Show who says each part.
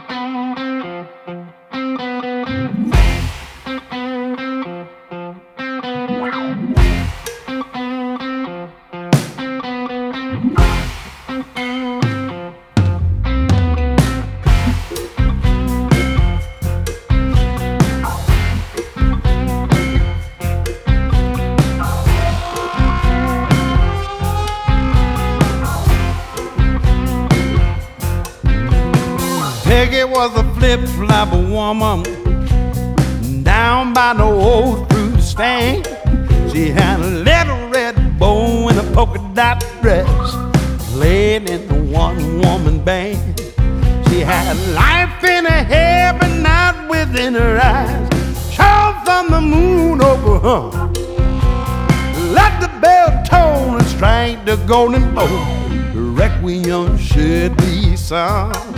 Speaker 1: Peggy was a flip-flop woman down by the old fruit stand. She had a little red bow and a polka dot dress, played in a one-woman band. She had life in her hair but not within her eyes. Shone from the moon over her. Let the bell toll and strike the golden bow. The requiem should be sung.